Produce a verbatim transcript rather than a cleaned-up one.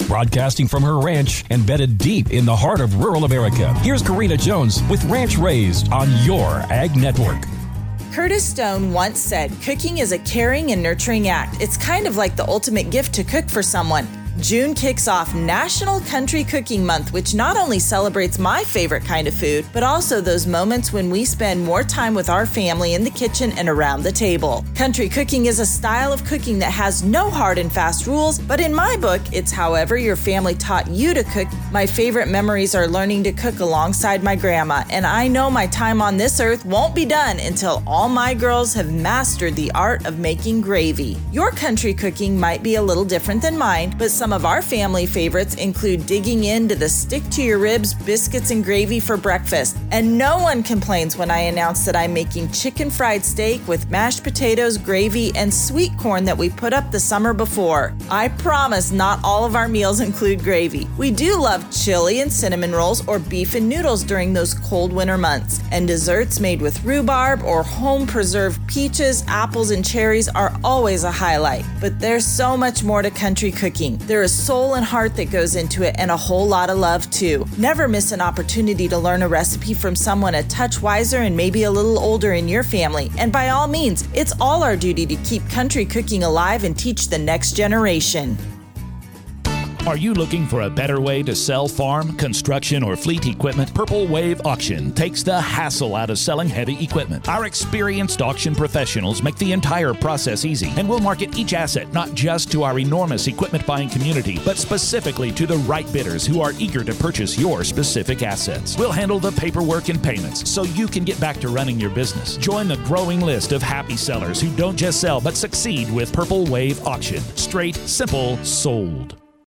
Broadcasting from her ranch embedded deep in the heart of rural America, here's Karina Jones with Ranch Raised on your Ag Network. Curtis Stone once said, cooking is a caring and nurturing act. It's kind of like the ultimate gift to cook for someone. June kicks off National Country Cooking Month, which not only celebrates my favorite kind of food, but also those moments when we spend more time with our family in the kitchen and around the table. Country cooking is a style of cooking that has no hard and fast rules, but in my book, it's however your family taught you to cook. My favorite memories are learning to cook alongside my grandma, and I know my time on this earth won't be done until all my girls have mastered the art of making gravy. Your country cooking might be a little different than mine, but some of our family favorites include digging into the stick-to-your-ribs biscuits and gravy for breakfast. And no one complains when I announce that I'm making chicken fried steak with mashed potatoes, gravy, and sweet corn that we put up the summer before. I promise not all of our meals include gravy. We do love chili and cinnamon rolls or beef and noodles during those cold winter months. And desserts made with rhubarb or home-preserved peaches, apples, and cherries are always a highlight. But there's so much more to country cooking. There is soul and heart that goes into it, and a whole lot of love too. Never miss an opportunity to learn a recipe from someone a touch wiser and maybe a little older in your family. And by all means, it's all our duty to keep country cooking alive and teach the next generation. Are you looking for a better way to sell farm, construction, or fleet equipment? Purple Wave Auction takes the hassle out of selling heavy equipment. Our experienced auction professionals make the entire process easy, and will market each asset not just to our enormous equipment buying community, but specifically to the right bidders who are eager to purchase your specific assets. We'll handle the paperwork and payments so you can get back to running your business. Join the growing list of happy sellers who don't just sell but succeed with Purple Wave Auction. Straight, simple, sold.